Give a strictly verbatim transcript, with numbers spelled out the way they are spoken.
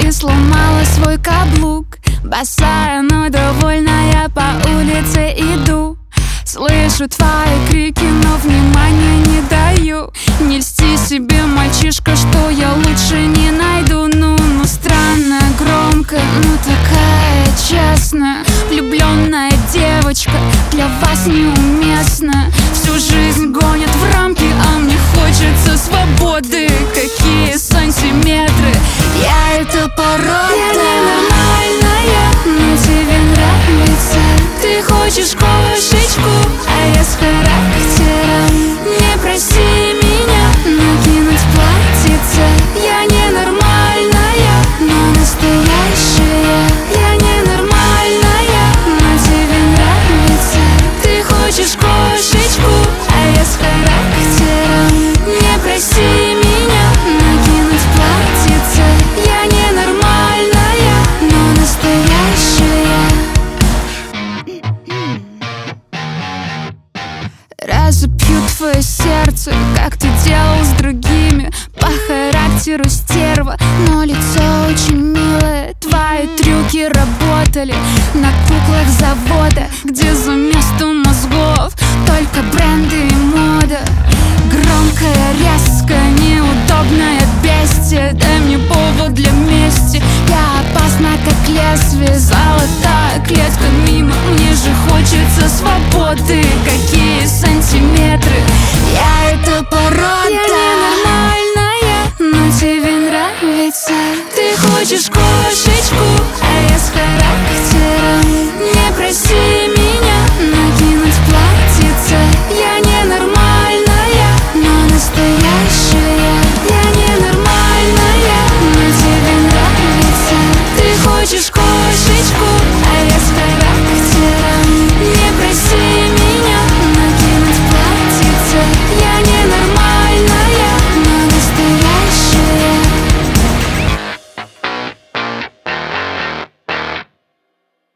ты сломала свой каблук. Босая, но довольная, по улице иду. Слышу твои крики, но внимания не даю. Не льсти себе, мальчишка, что я лучше не найду. Ну, ну странно, громко, ну такая честная. Влюбленная девочка для вас неуместна. Всю жизнь гонят в рамки, а мне хочется свободы. Какие сантиметры, я это порода. Я ненормальная, но тебе нравится. Ты хочешь кошечку, а я с характером. Не проси меня накинуть платьице. Я ненормальная, но настоящая. Я ненормальная, но тебе нравится. Ты хочешь кошечку, а я с характером. Не проси меня накинуть платьице. Я ненормальная, но настоящая. Разобью твое сердце, как ты делал с другими. По характеру стерва, но лицо очень милое. Твои трюки работали на куклах завода, где за место мозгов только бренды и мода. Громкая, резкая, неудобная бестия. Дай мне повод для мести. Я опасна, как лезвие, золотая клетка мимо. Мне же хочется свободы. Какие сантиметры, я это пора.